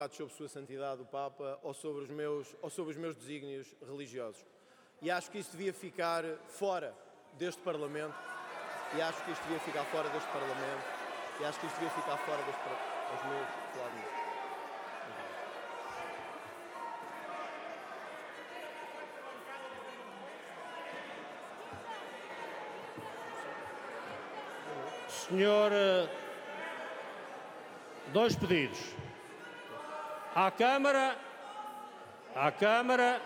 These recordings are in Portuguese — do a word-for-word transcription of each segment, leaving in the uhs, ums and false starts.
sobre Sua Santidade o Papa ou sobre os meus, ou sobre os meus desígnios religiosos. E acho que isso devia ficar fora deste Parlamento. E acho que isto devia ficar fora deste Parlamento. E acho que isto devia ficar fora deste Parlamento. Os meus falar nisso. Senhor, dois pedidos. À Câmara, à Câmara.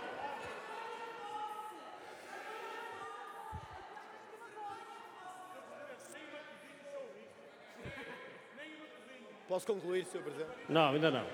Posso concluir, senhor Presidente? Não, ainda não.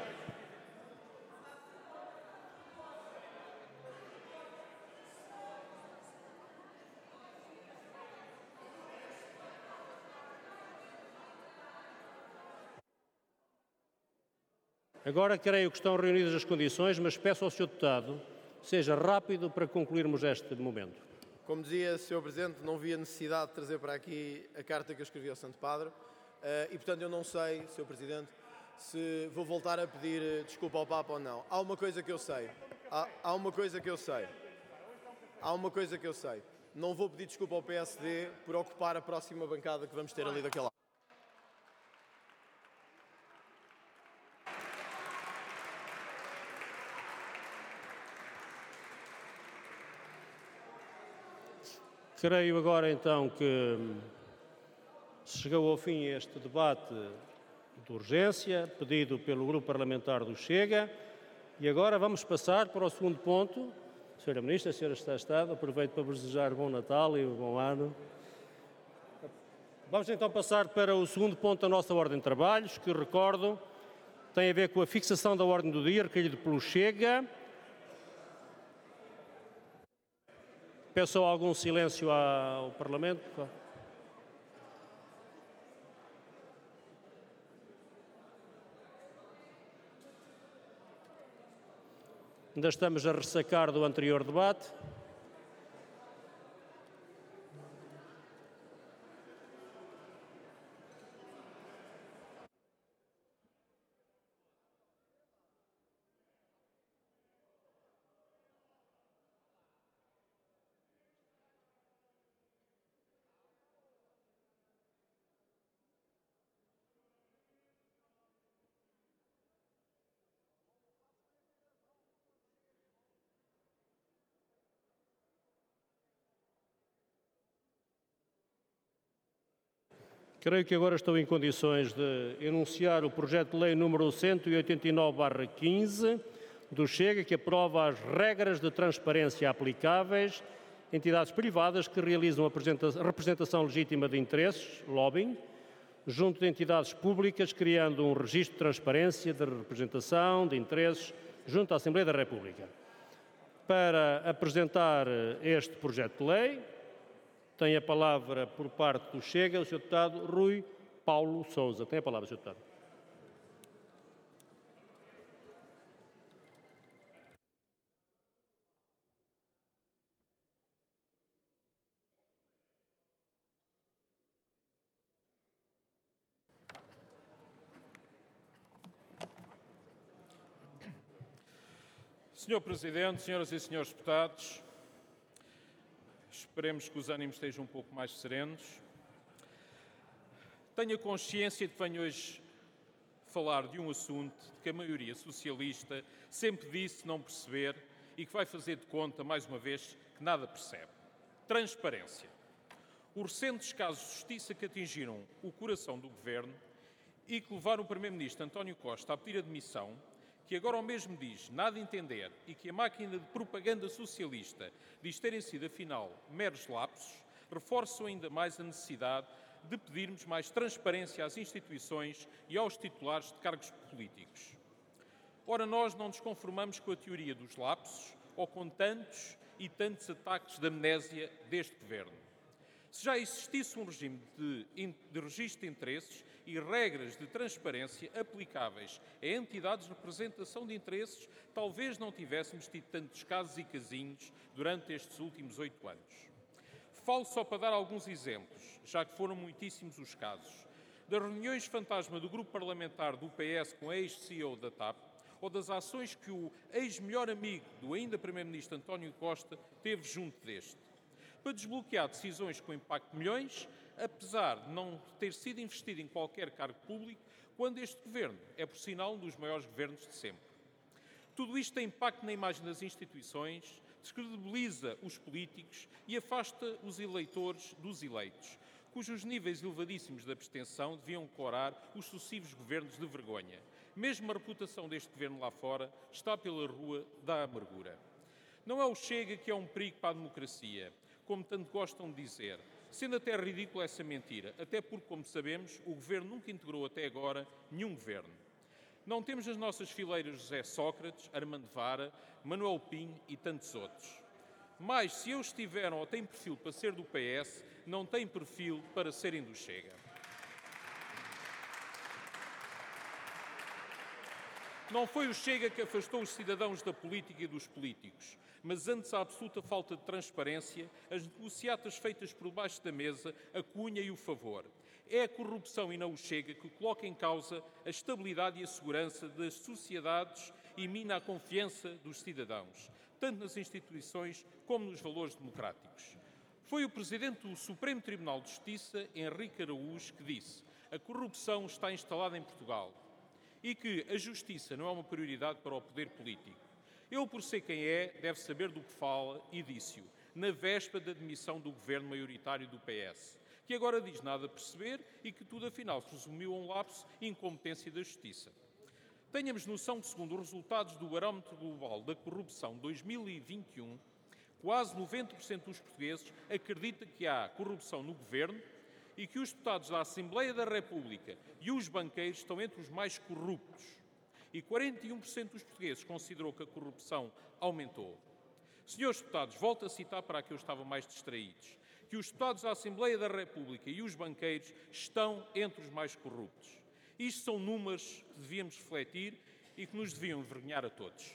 Agora creio que estão reunidas as condições, mas peço ao senhor Deputado seja rápido para concluirmos este momento. Como dizia, senhor Presidente, não via necessidade de trazer para aqui a carta que eu escrevi ao Santo Padre e, portanto, eu não sei, senhor Presidente, se vou voltar a pedir desculpa ao Papa ou não. Há uma coisa que eu sei. Há, há uma coisa que eu sei. Há uma coisa que eu sei. Não vou pedir desculpa ao P S D por ocupar a próxima bancada que vamos ter ali daquele lado. Creio agora então que chegou ao fim este debate de urgência pedido pelo Grupo Parlamentar do Chega e agora vamos passar para o segundo ponto. Senhora Ministra, a senhora está estável, aproveito para vos desejar bom Natal e bom ano. Vamos então passar para o segundo ponto da nossa ordem de trabalhos, que recordo tem a ver com a fixação da ordem do dia requerido pelo Chega. Peço algum silêncio ao Parlamento. Ainda estamos a ressacar do anterior debate. Creio que agora estou em condições de enunciar o projeto de lei número cento e oitenta e nove barra quinze do Chega, que aprova as regras de transparência aplicáveis a entidades privadas que realizam a representação legítima de interesses, lobbying, junto de entidades públicas, criando um registro de transparência de representação de interesses junto à Assembleia da República. Para apresentar este projeto de lei, tem a palavra por parte do Chega o senhor Deputado Rui Paulo Sousa. Tem a palavra, senhor Deputado. senhor Presidente, senhoras e senhores deputados, esperemos que os ânimos estejam um pouco mais serenos. Tenho a consciência de que venho hoje falar de um assunto que a maioria socialista sempre disse não perceber e que vai fazer de conta, mais uma vez, que nada percebe. Transparência. Os recentes casos de justiça que atingiram o coração do Governo e que levaram o Primeiro-Ministro António Costa a pedir admissão, que agora ao mesmo diz nada entender e que a máquina de propaganda socialista diz terem sido, afinal, meros lapsos, reforçam ainda mais a necessidade de pedirmos mais transparência às instituições e aos titulares de cargos políticos. Ora, nós não nos conformamos com a teoria dos lapsos ou com tantos e tantos ataques de amnésia deste Governo. Se já existisse um regime de, de registro de interesses e regras de transparência aplicáveis a entidades de representação de interesses, talvez não tivéssemos tido tantos casos e casinhos durante estes últimos oito anos. Falo só para dar alguns exemplos, já que foram muitíssimos os casos. Das reuniões fantasma do grupo parlamentar do P S com a ex-C E O da T A P, ou das ações que o ex-melhor amigo do ainda Primeiro-Ministro António Costa teve junto deste. Para desbloquear decisões com impacto de milhões, apesar de não ter sido investido em qualquer cargo público, quando este governo é, por sinal, um dos maiores governos de sempre. Tudo isto tem impacto na imagem das instituições, descredibiliza os políticos e afasta os eleitores dos eleitos, cujos níveis elevadíssimos de abstenção deviam corar os sucessivos governos de vergonha. Mesmo a reputação deste governo lá fora está pela rua da amargura. Não é o Chega que é um perigo para a democracia, como tanto gostam de dizer, sendo até ridícula essa mentira, até porque, como sabemos, o governo nunca integrou até agora nenhum governo. Não temos nas nossas fileiras José Sócrates, Armando Vara, Manuel Pinho e tantos outros. Mas, se eles tiveram ou têm perfil para ser do P S, não têm perfil para serem do Chega. Não foi o Chega que afastou os cidadãos da política e dos políticos, mas antes a absoluta falta de transparência, as negociatas feitas por baixo da mesa, a cunha e o favor. É a corrupção e não o Chega que coloca em causa a estabilidade e a segurança das sociedades e mina a confiança dos cidadãos, tanto nas instituições como nos valores democráticos. Foi o Presidente do Supremo Tribunal de Justiça, Henrique Araújo, que disse: a corrupção está instalada em Portugal e que a justiça não é uma prioridade para o poder político. Ele, por ser quem é, deve saber do que fala e disse-o, na véspera da demissão do governo maioritário do P S, que agora diz nada a perceber e que tudo afinal se resumiu a um lapso e incompetência da justiça. Tenhamos noção que, segundo os resultados do Barómetro Global da Corrupção dois mil e vinte e um, quase noventa por cento dos portugueses acredita que há corrupção no governo e que os deputados da Assembleia da República e os banqueiros estão entre os mais corruptos. E quarenta e um por cento dos portugueses considerou que a corrupção aumentou. Senhores deputados, volto a citar para que eu estava mais distraídos, que os deputados da Assembleia da República e os banqueiros estão entre os mais corruptos. Isto são números que devíamos refletir e que nos deviam envergonhar a todos.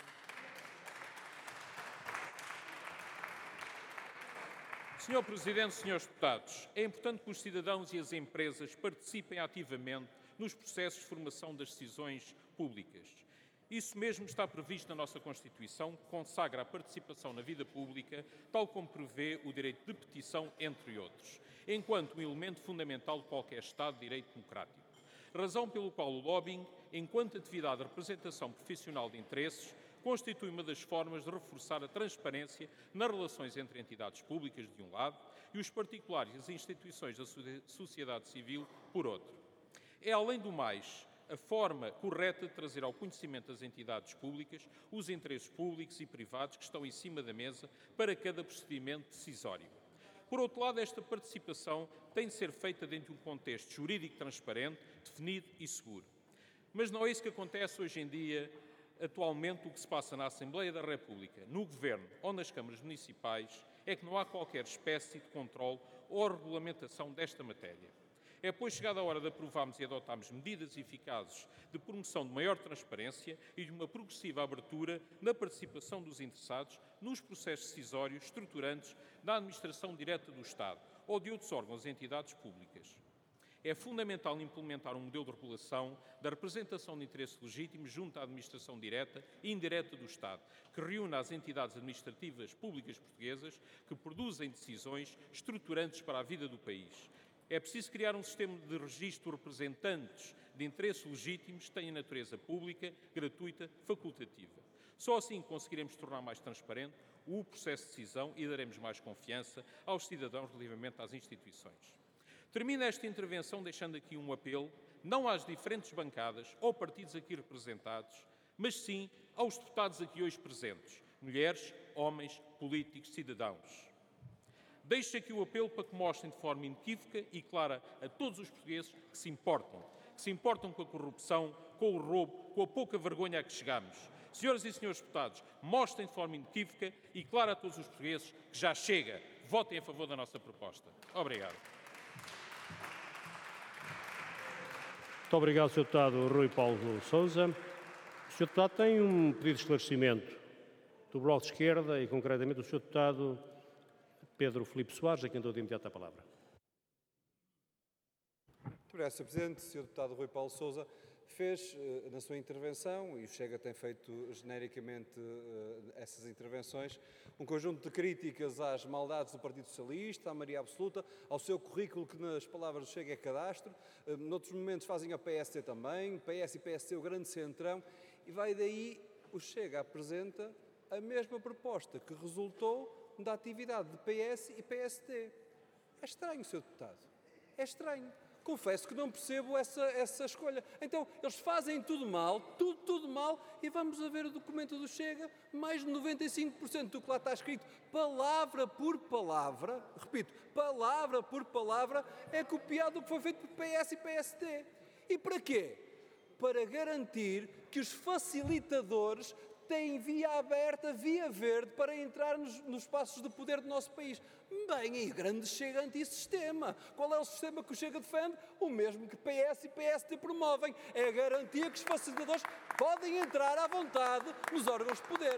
senhor Presidente, senhores deputados, é importante que os cidadãos e as empresas participem ativamente nos processos de formação das decisões públicas. Isso mesmo está previsto na nossa Constituição, que consagra a participação na vida pública, tal como prevê o direito de petição, entre outros, enquanto um elemento fundamental de qualquer Estado de direito democrático. Razão pelo qual o lobbying, enquanto atividade de representação profissional de interesses, constitui uma das formas de reforçar a transparência nas relações entre entidades públicas, de um lado, e os particulares e as instituições da sociedade civil, por outro. É, além do mais, a forma correta de trazer ao conhecimento das entidades públicas os interesses públicos e privados que estão em cima da mesa para cada procedimento decisório. Por outro lado, esta participação tem de ser feita dentro de um contexto jurídico transparente, definido e seguro. Mas não é isso que acontece hoje em dia, atualmente. O que se passa na Assembleia da República, no Governo ou nas câmaras municipais é que não há qualquer espécie de controle ou regulamentação desta matéria. É, pois, chegada a hora de aprovarmos e adotarmos medidas eficazes de promoção de maior transparência e de uma progressiva abertura na participação dos interessados nos processos decisórios estruturantes da administração direta do Estado ou de outros órgãos e entidades públicas. É fundamental implementar um modelo de regulação da representação de interesses legítimos junto à administração direta e indireta do Estado, que reúna as entidades administrativas públicas portuguesas que produzem decisões estruturantes para a vida do país. É preciso criar um sistema de registro de representantes de interesses legítimos que tenha natureza pública, gratuita, facultativa. Só assim conseguiremos tornar mais transparente o processo de decisão e daremos mais confiança aos cidadãos relativamente às instituições. Termino esta intervenção deixando aqui um apelo, não às diferentes bancadas ou partidos aqui representados, mas sim aos deputados aqui hoje presentes, mulheres, homens, políticos, cidadãos. Deixo aqui o apelo para que mostrem de forma inequívoca e clara a todos os portugueses que se importam, que se importam com a corrupção, com o roubo, com a pouca vergonha a que chegamos. Senhoras e senhores deputados, mostrem de forma inequívoca e clara a todos os portugueses que já chega. Votem a favor da nossa proposta. Obrigado. Muito obrigado, senhor Deputado Rui Paulo Sousa. O senhor Deputado tem um pedido de esclarecimento do Bloco de Esquerda e, concretamente, do senhor Deputado Pedro Filipe Soares, a quem dou de imediato a palavra. Muito obrigado, senhor Presidente. senhor Deputado Rui Paulo Sousa, fez na sua intervenção, e o Chega tem feito genericamente essas intervenções, um conjunto de críticas às maldades do Partido Socialista, à maioria absoluta, ao seu currículo que nas palavras do Chega é cadastro, noutros momentos fazem a P S D também, P S e P S D o grande centrão, e vai daí o Chega apresenta a mesma proposta que resultou da atividade de P S e P S D. É estranho, senhor Deputado, é estranho. Confesso que não percebo essa, essa escolha. Então, eles fazem tudo mal, tudo, tudo mal, e vamos a ver o documento do Chega, mais de noventa e cinco por cento do que lá está escrito, palavra por palavra, repito, palavra por palavra, é copiado do que foi feito por P S e P S D. E para quê? Para garantir que os facilitadores têm via aberta, via verde, para entrar nos, nos espaços de poder do nosso país. Bem, e grande Chega antissistema. Qual é o sistema que o Chega defende? O mesmo que P S e P S D promovem. É a garantia que os facilitadores podem entrar à vontade nos órgãos de poder.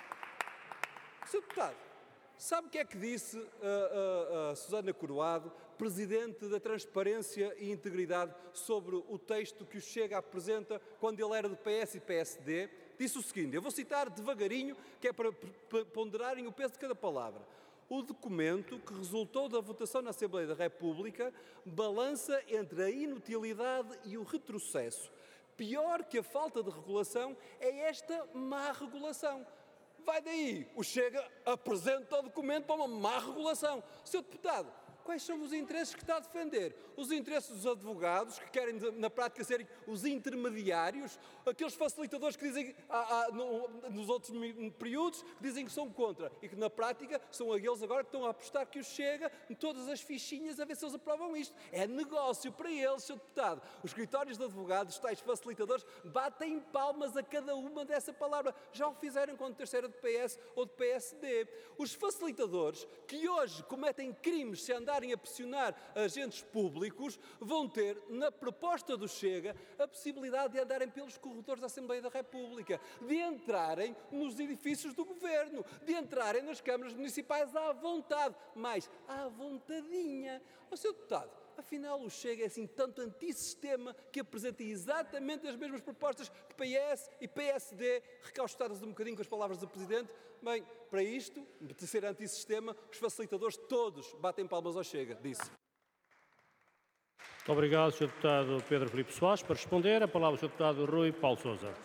senhor Deputado, sabe o que é que disse a, a, a Susana Coroado, Presidente da Transparência e Integridade, sobre o texto que o Chega apresenta quando ele era do P S e P S D? Disse o seguinte, eu vou citar devagarinho, que é para ponderarem o peso de cada palavra. O documento que resultou da votação na Assembleia da República balança entre a inutilidade e o retrocesso. Pior que a falta de regulação é esta má regulação. Vai daí, o Chega apresenta o documento para uma má regulação. senhor Deputado, quais são os interesses que está a defender? Os interesses dos advogados, que querem na prática serem os intermediários, aqueles facilitadores que dizem ah, ah, no, nos outros períodos que dizem que são contra e que na prática são aqueles agora que estão a apostar que o Chega em todas as fichinhas a ver se eles aprovam isto. É negócio para eles, senhor Deputado. Os escritórios de advogados, tais facilitadores, batem palmas a cada uma dessa palavra. Já o fizeram quando terceira de P S ou de P S D. Os facilitadores que hoje cometem crimes se andarem a pressionar agentes públicos vão ter, na proposta do Chega, a possibilidade de andarem pelos corredores da Assembleia da República, de entrarem nos edifícios do Governo, de entrarem nas câmaras municipais à vontade, mas à vontadinha. Ó, senhor Deputado, afinal o Chega é assim tanto antissistema que apresenta exatamente as mesmas propostas que P S e P S D, recaustadas um bocadinho com as palavras do Presidente. Bem, para isto, de ser antissistema, os facilitadores todos batem palmas ao Chega, disse. Muito obrigado, senhor Deputado Pedro Filipe Soares. Para responder, a palavra ao senhor Deputado Rui Paulo Sousa.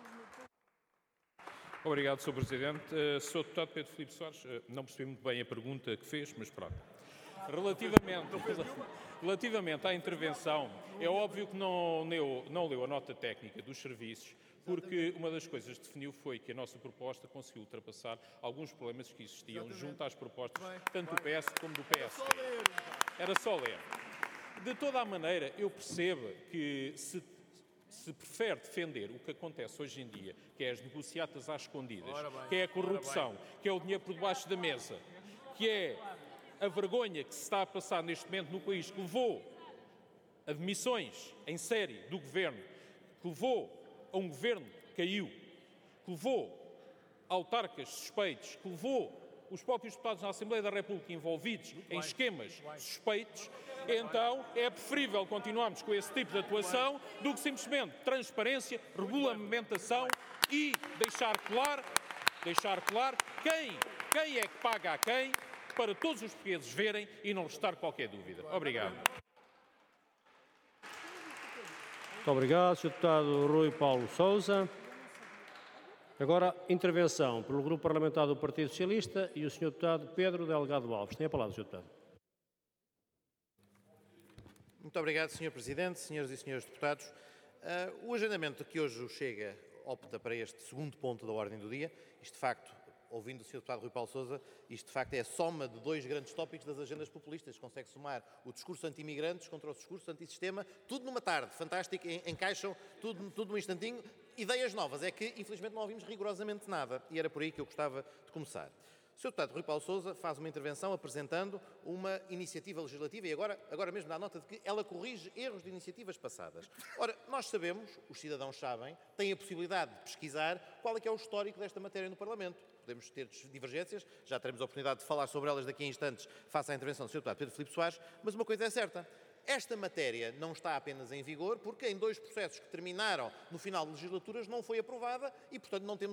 Obrigado, senhor Presidente. Uh, senhor Deputado Pedro Filipe Soares, uh, não percebi muito bem a pergunta que fez, mas pronto. Relativamente, relativamente à intervenção, é óbvio que não leu, não leu a nota técnica dos serviços, porque uma das coisas que definiu foi que a nossa proposta conseguiu ultrapassar alguns problemas que existiam junto às propostas, tanto do P S como do P S D. Era só ler. De toda a maneira, eu percebo que se, se prefere defender o que acontece hoje em dia, que é as negociatas às escondidas, que é a corrupção, que é o dinheiro por debaixo da mesa, que é a vergonha que se está a passar neste momento no país, que levou a demissões em série do governo, que levou a um governo que caiu, que levou a autarcas suspeitos, que levou os próprios deputados na Assembleia da República envolvidos em esquemas suspeitos, então é preferível continuarmos com esse tipo de atuação do que simplesmente transparência, regulamentação e deixar claro, deixar claro quem, quem é que paga a quem, para todos os portugueses verem e não restar qualquer dúvida. Obrigado. Muito obrigado, senhor Deputado Rui Paulo Sousa. Agora, intervenção pelo Grupo Parlamentar do Partido Socialista e o senhor Deputado Pedro Delgado Alves. Tem a palavra, senhor Deputado. Muito obrigado, senhor Presidente, senhoras e senhores deputados. Uh, o agendamento que hoje o Chega opta para este segundo ponto da ordem do dia, isto de facto, ouvindo o senhor Deputado Rui Paulo Sousa, isto de facto é a soma de dois grandes tópicos das agendas populistas. Consegue somar o discurso anti-imigrantes contra o discurso antissistema, tudo numa tarde, fantástico, encaixam tudo, tudo num instantinho. Ideias novas, é que infelizmente não ouvimos rigorosamente nada e era por aí que eu gostava de começar. O senhor Deputado Rui Paulo Sousa faz uma intervenção apresentando uma iniciativa legislativa e agora, agora mesmo dá nota de que ela corrige erros de iniciativas passadas. Ora, nós sabemos, os cidadãos sabem, têm a possibilidade de pesquisar qual é que é o histórico desta matéria no Parlamento. Podemos ter divergências, já teremos a oportunidade de falar sobre elas daqui a instantes, face à intervenção do senhor Deputado Pedro Filipe Soares, mas uma coisa é certa, esta matéria não está apenas em vigor, porque em dois processos que terminaram no final de legislaturas não foi aprovada e, portanto, não temos